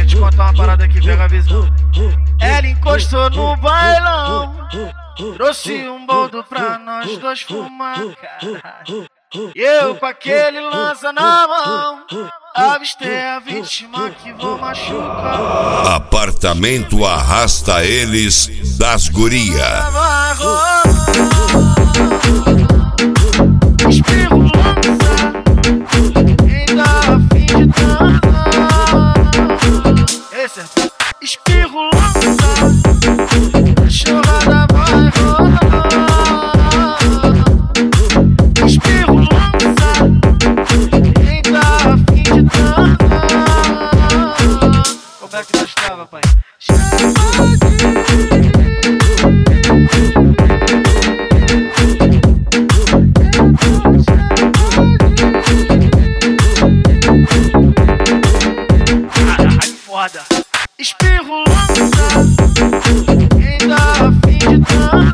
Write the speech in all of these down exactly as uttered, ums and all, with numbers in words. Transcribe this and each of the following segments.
te contar uma parada que pega a visão. Ela encostou no bailão, trouxe um boldo pra nós dois fumar, caralho. E eu com aquele lança na mão, avistei a vítima que vou machucar. Apartamento arrasta eles das guria. Espirro lança, ainda a fim de dançar. Esse é espirro lança, a chorada vai rolar. Espirro lança, ainda a fim de dançar. Como é que nós tava, pai? Foda. Espirro lança, ainda a fim de dançar.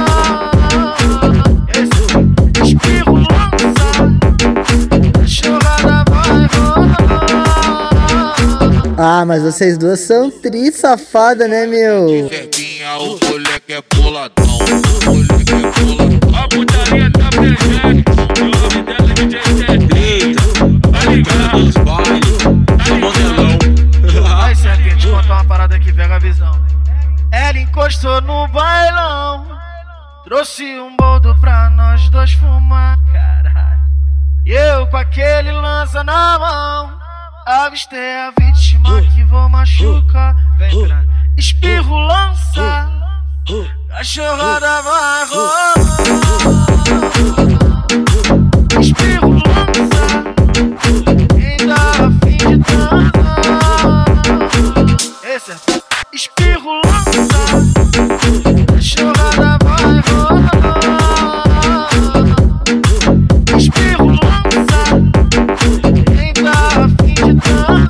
Esse espirro lança, a chorada vai rolar. Ah, mas vocês duas são tri safada, né, meu? Cerquinha, o moleque é boladão, o moleque é boladão. A putaria tá presente, o nome dela é D J Cedrita. Tá ligado nos bailes, tá modelão. Vai, Serpinha, te contar uma parada que pega a visão. Ela encostou no bailão, trouxe um boldo pra nós dois fumar, caralho. E eu com aquele lança na mão, avistei a vítima que vou machucar. Vem pra espirro lança, a chorada vai rolar. Espirro lança, ainda a fim de dançar. Esse é espirro lança, a chorada vai rolar. Espirro lança, ainda a fim de dançar.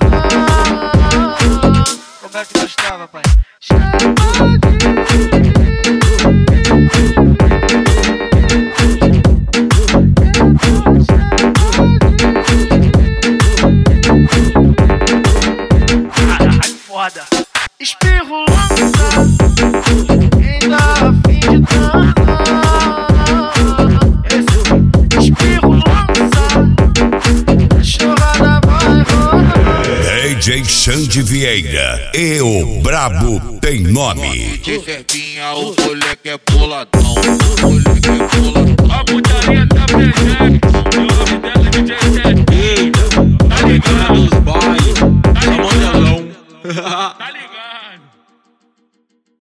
Como é que nós tava, pai? Caralho, foda. Espirro lança, ainda a fim de dançar. Esse espirro lança, a chorada vai rolar. D J Xande Vieira e o Brabo tem nome. D J Serpinha, o moleque é boladão, o moleque é boladão. A putaria tá presente, o nome dela é D J Cedrita. Tá ligado nos bailes, tá modelão.